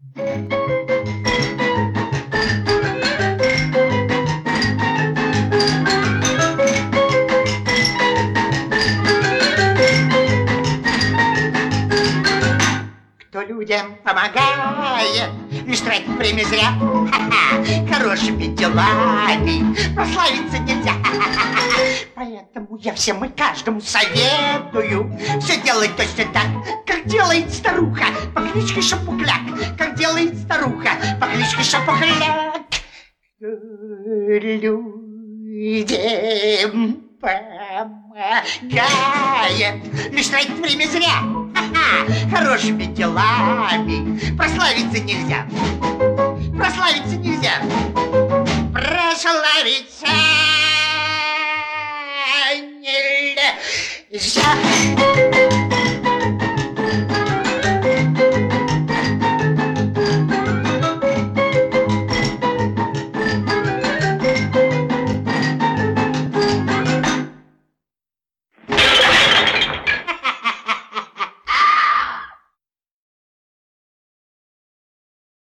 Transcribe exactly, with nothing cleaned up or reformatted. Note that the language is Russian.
Кто людям помогает, лишь тратит время зря. Ха-ха, хорошими делами прославиться нельзя. Поэтому я всем и каждому советую все делать точно так, как делает старуха по кличке Шапокляк. Как делает старуха по кличке Шапокляк. Людям помогает, лишь тратит время зря. Ха-ха, хорошими делами прославиться нельзя.